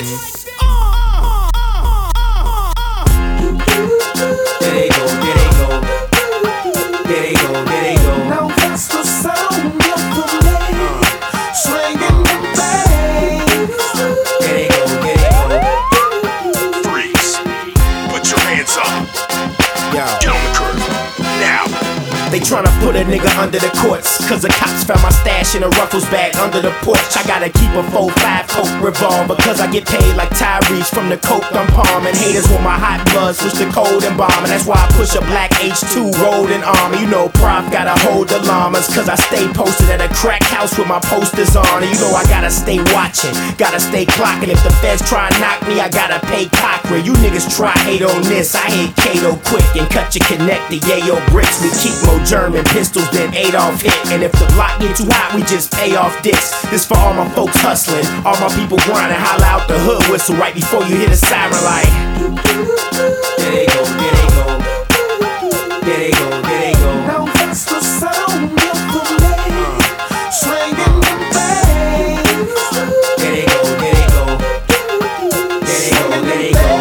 There they go, there they go. There they go, there they go. Now that's the sound of the lady swinging the bass. There they go, there they go. Freeze. Put your hands up. Yo. Get on the curb. Now. They tryna put a nigga under the courts, cause the cops found my stash in a Ruffles bag under the porch. I gotta keep a 4-5 Coke revolver, cause I get paid like Tyrese from the coke I'm palming. Haters want my hot blood, switch to cold and bombing. That's why I push a black H2 rolled in armor. You know Prof gotta hold the llamas, cause I stay posted at a crack house with my posters on. And you know I gotta stay watching, gotta stay clocking. If the feds try and knock me, I gotta pay Cochran. You niggas try hate on this, I hate Kato quick and cut your connector. Yeah, yo bricks, we keep more German pistols than Adolf hit. And if the block get too hot, we just pay off dicks. This for all my folks hustling, all my people grinding. Holla out the hood whistle right before you hit a siren like. There they go, there they go. There they go, there they go. Now that's the sound of the lady swinging the bass. There they go, there they go. There they go, there they go.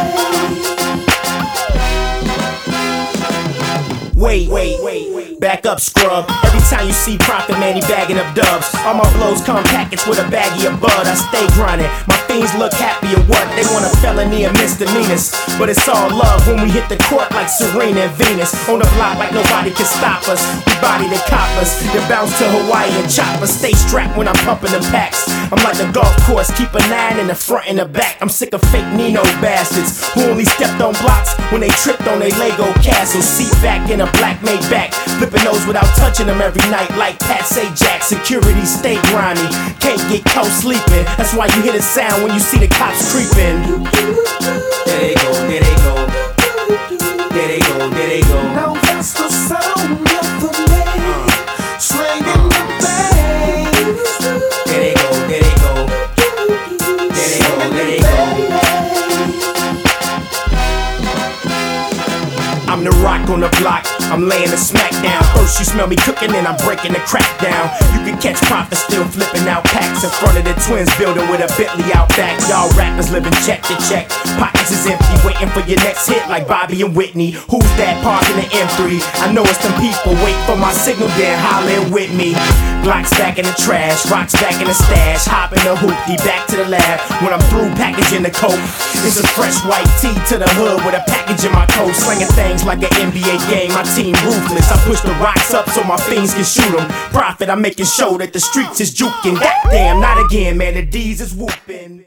Wait, back up, scrub. Every time you see Prophet, man, he bagging up dubs. All my blows come packaged with a baggie of bud. I stay grinding, my fiends look happy and what? They want a felony and misdemeanors, but it's all love when we hit the court like Serena and Venus. On the block like nobody can stop us. We body the coppers, then bounce to Hawaii and choppers. Stay strapped when I'm pumping them packs. I'm like the golf course, keep a 9 in the front and the back. I'm sick of fake Nino bastards who only stepped on blocks when they tripped on their Lego castle. Seat back in a black Maybach, flipping those without touching them every night like Pat Sajak. Security stay grimy, can't get caught sleeping. That's why you hear the sound when you see the cops creeping. There they go, there they go. There they go, there they go. Now that's the sound of the lady swinging the bass. There they go, there they go. There they go, there they go. I'm the rock on the block, I'm laying the smack down. First you smell me cooking, then I'm breaking the crack down. You can catch Prophet still flipping out packs in front of the twins building with a Bentley out back. Y'all rappers living check to check, pockets is empty, waiting for your next hit like Bobby and Whitney. Who's that parking the M3? I know it's them people, wait for my signal then hollering with me. Glocks back in the trash, rocks back in the stash, hop in the hoopty, back to the lab. When I'm through packaging the coke, it's a fresh white tee to the hood with a package in my coat. Slinging things like an NBA game, my team ruthless. I push the rocks up so my fiends can shoot them. Prophet, I'm making sure that the streets is juking. Goddamn, not again, man, the D's is whooping.